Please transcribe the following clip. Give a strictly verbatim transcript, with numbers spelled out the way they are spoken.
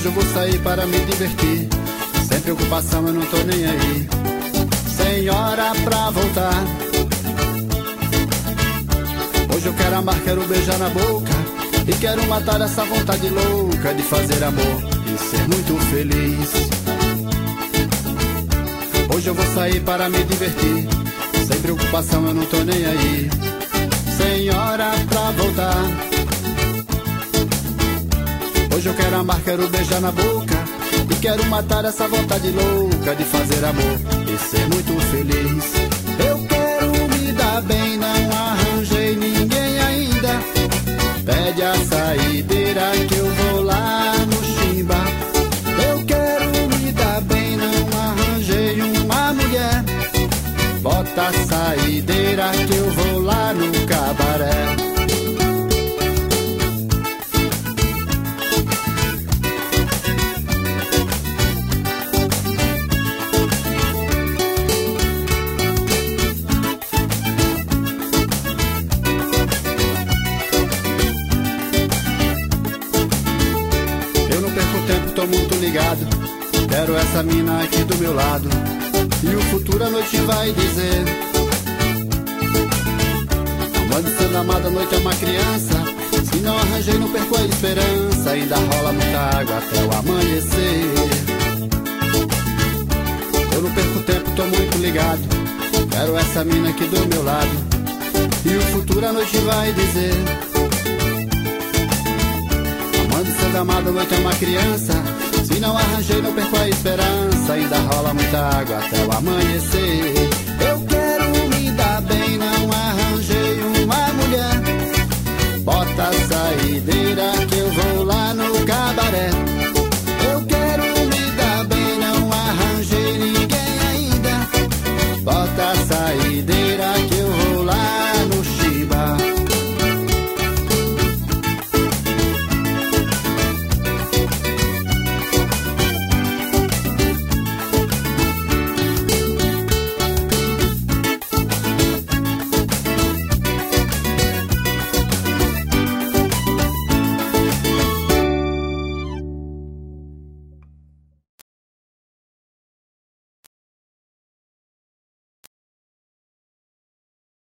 Hoje eu vou sair para me divertir, sem preocupação, eu não tô nem aí. Sem hora pra voltar. Hoje eu quero amar, quero beijar na boca, e quero matar essa vontade louca de fazer amor e ser muito feliz. Hoje eu vou sair para me divertir, sem preocupação, eu não tô nem aí. Sem hora pra voltar. Hoje eu quero amar, quero beijar na boca, e quero matar essa vontade louca de fazer amor e ser muito feliz. Eu quero me dar bem, não arranjei ninguém ainda. Pede a saideira que eu vou lá no chimba. Eu quero me dar bem, não arranjei uma mulher. Bota a saideira que eu vou lá no cabaré. Tô muito ligado, quero essa mina aqui do meu lado, e o futuro a noite vai dizer. Amando sendo amada, a noite é uma criança. Se não arranjei, não perco a esperança. Ainda rola muita água até o amanhecer. Eu não perco tempo, tô muito ligado, quero essa mina aqui do meu lado, e o futuro a noite vai dizer. Amando sendo amada, a noite é uma criança. Se não arranjei, não perco a esperança. Ainda rola muita água até o amanhecer. Eu quero